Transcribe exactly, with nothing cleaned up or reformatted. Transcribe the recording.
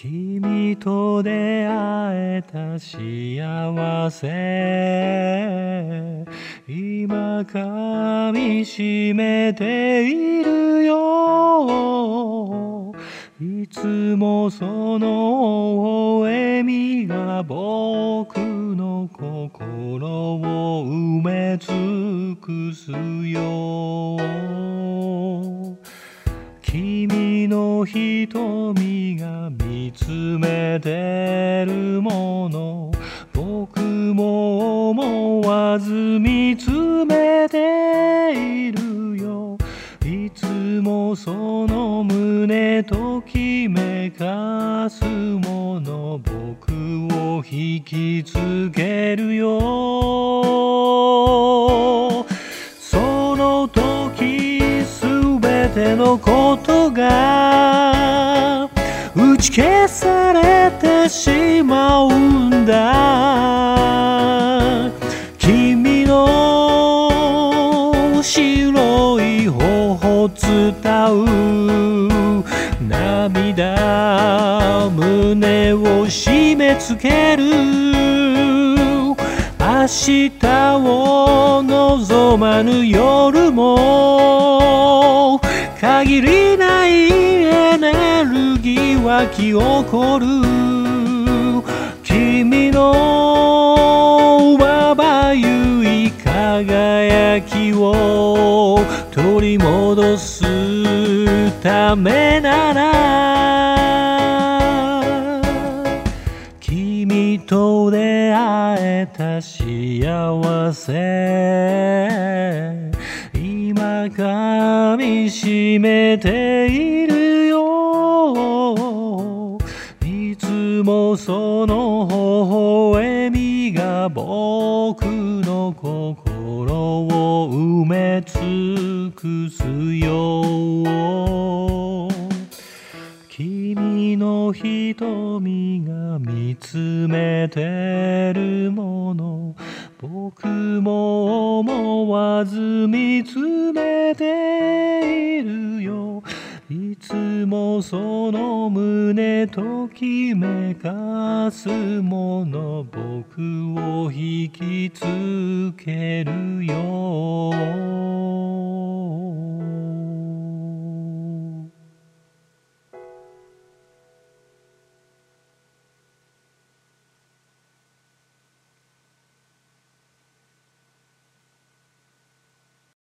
君と出会えた幸せ今噛みしめているよいつもその微笑みが僕の心を埋め尽くすよ君の瞳が見つめてるもの僕も思わず見つめているよいつもその胸ときめかすもの僕を引きつけるよその時すべてのことが打ち消されてしまうんだ君の白い頬伝う涙胸を締め付ける明日を望まぬ夜も限りないエネルギー湧き起こる君のまばゆい輝きを取り戻すためなら君と出会えた幸せ今噛みしめているよいつもその微笑みが僕の心を埋め尽くすよ君の瞳が見つめてるもの僕も思わず見つめているよいつもその胸ときめかすもの僕を引きつけるよ